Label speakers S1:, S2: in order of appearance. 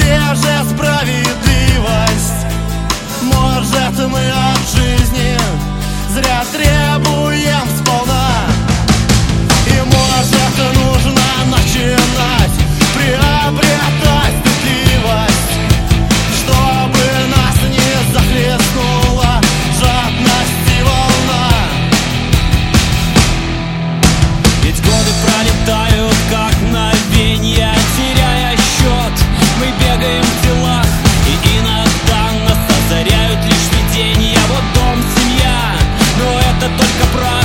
S1: где же справедливость? Может, мы от жизни зря требуем сполна? И может, нужно начинать приобретать стыдливость, чтобы нас не захлестнула жадность и волна. Ведь годы пролетают, как мгновенья, теряя счет. Мы бегаем в делах, и иногда нас озаряют лишь видения. Вот дом, семья, но это только правда.